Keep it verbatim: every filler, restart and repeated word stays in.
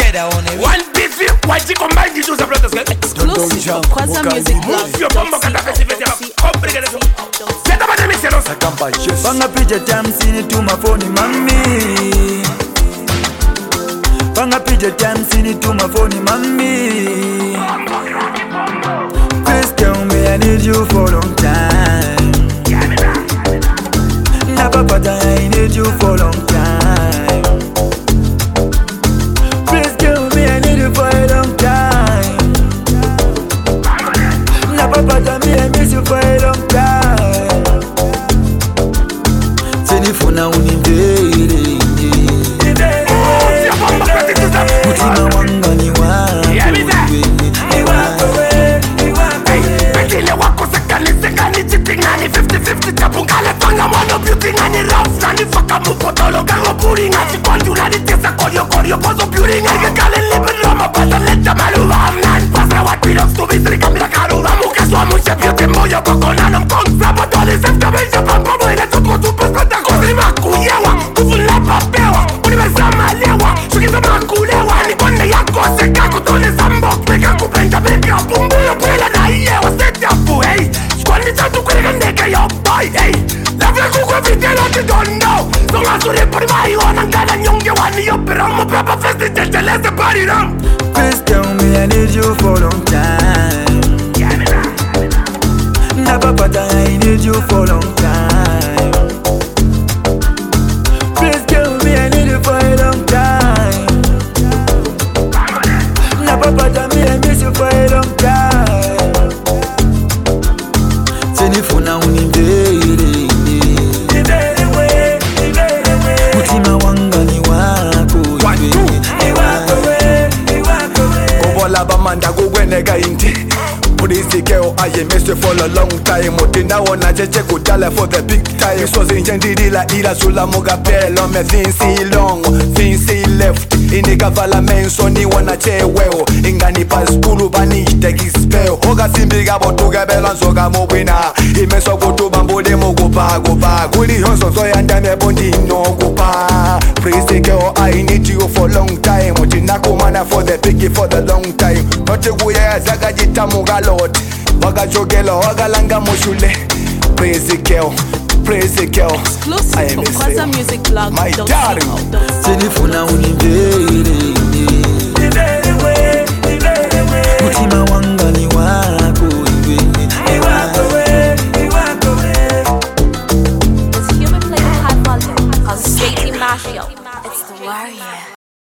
One beef, one chicken combine you do the brothers. Exclusive Kwaza Music Blog. Move your bumbo kata festival. Come bring it. Set up a mix. Banga pija tamsini to my phone, mommy. Banga pija tamsini to my phone, mommy. Please tell me I need you for a long time. Never but I need you for a long time. Please tell me I need you for a long time. Never but I miss you for a long time. Telefona univere mutima wanga ni wako Bekile wako sekani sekani chitingani fifty fifty tapungale fanga mono beauty ngani rough nani faka mupotolo kango puri ngati kwandu nani tesa koryo koryo kozo beauty ngani kale libe rama pata leta maluva amnan pasra what belongs to me sri kamira karuva muka swa mushe beauty moyo koko nanom kong saba dole sefka benja pampa mwene tutko tupas kata kozri makuyewa kufula papewa universa malewa shukiza makulewa ni bonde yako seka kutone zambok peka kupenda beka pumbuyo pwela na iyewa seta pu hey skwani tatu kwenye neke yo boy hey lave kukwe vitelo ti don't know songa suri pari mahi wana ngana nyonge wani yo pero mo papa festi teteleze pari ram. Please tell me I need you for a long time. Never but I need you for a long time. Please tell me I need you for a long time. Never but I miss you for a long time. Telefona univere mutima wanga ni wako Kobola bamanda kukweneka inti Purisi keo aye meswe for a long time Mutinda wona cheche kutala for the big time Misozi njendidila ila sula muga pelo Me thinsi long, thinsi left Inika vala menso ni wana che weo Ingani pa skulu banishte kispeo Oga simbi gabo tuge belanso gamo wina Imeso kutu bambule mugupa gupa Kuli honso so yandame bondi no gupa Purisi keo I need you for long time Mutina kumana for the biggie for the long time Noche kuya zaga jita muga lord Waga jogelo waga langa mushule Praise girl, praise girl. Exclusive Kwaza Music Blog. My darling. Telefona univere